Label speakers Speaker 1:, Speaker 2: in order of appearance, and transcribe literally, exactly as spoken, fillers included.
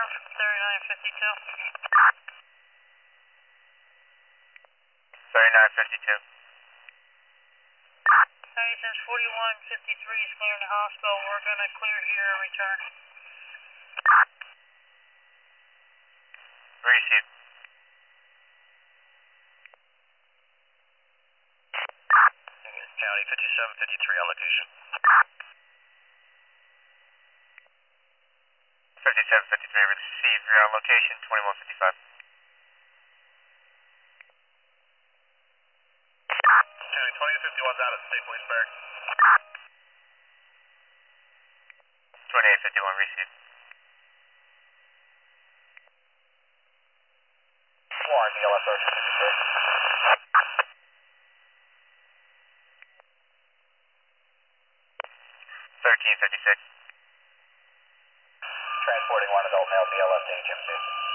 Speaker 1: thirty-nine fifty-two.
Speaker 2: thirty-nine fifty-two.
Speaker 1: Hey, since forty-one fifty-three is clearing the hospital, we're going to clear here and return.
Speaker 2: Receive. County fifty-seven fifty-three on location. fifty-seven fifty-three, receive. You're on location, twenty-one fifty-five. County twenty fifty-one's out of State Police Barrack. twenty-eight fifty-one, receive. Warren, D L S Ocean fifty-three. thirteen fifty-six. Transporting one adult male B L S to H M C.